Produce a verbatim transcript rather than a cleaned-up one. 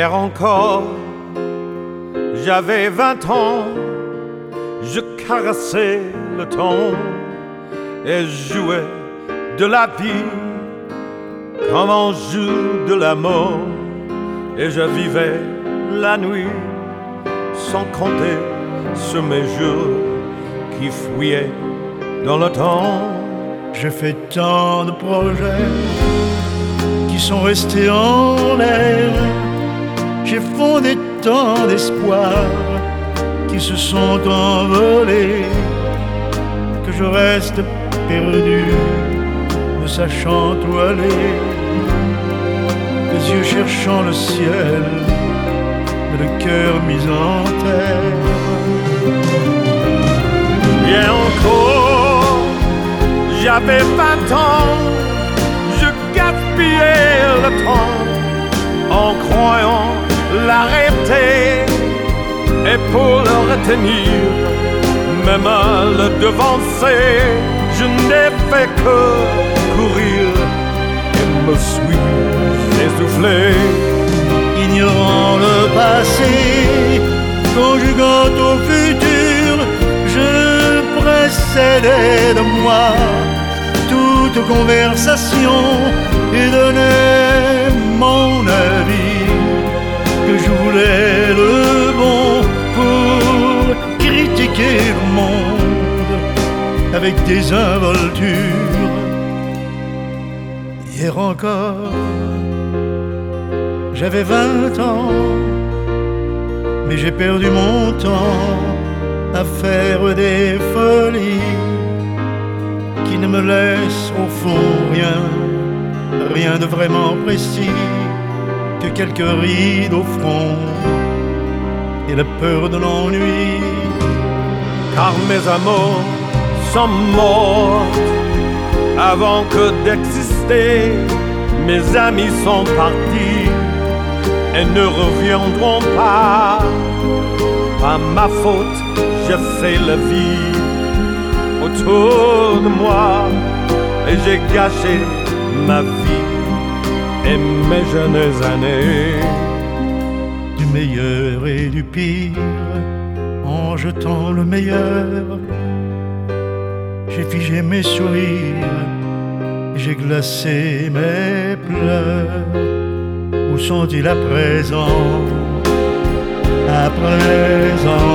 Hier encore, j'avais vingt ans, je caressais le temps et jouais de la vie comme on joue de la mort. Et je vivais la nuit sans compter sur mes jours qui fuyaient dans le temps. J'ai fait tant de projets qui sont restés en l'air. J'ai fondé tant d'espoirs qui se sont envolés, que je reste perdu, ne sachant où aller, les yeux cherchant le ciel, mais le cœur mis en terre. Bien encore, j'avais vingt ans, je gaspillais le temps en croyant l'arrêter, et pour le retenir, même à le devancer, je n'ai fait que courir et me suis essoufflé. Ignorant le passé, conjuguant au futur, je précédais de moi toute conversation et donnais mon avis, que je voulais le bon pour critiquer le monde avec des involtures. Hier encore, j'avais vingt ans, mais j'ai perdu mon temps à faire des folies qui ne me laissent au fond rien, rien de vraiment précis, que quelques rides au front et la peur de l'ennui. Car mes amours sont mortes avant que d'exister. Mes amis sont partis et ne reviendront pas. Par ma faute, j'ai fait la vie autour de moi et j'ai gâché ma vie et mes jeunes années. Du meilleur et du pire, en jetant le meilleur, j'ai figé mes sourires, j'ai glacé mes pleurs. Où sont-ils à présent? À présent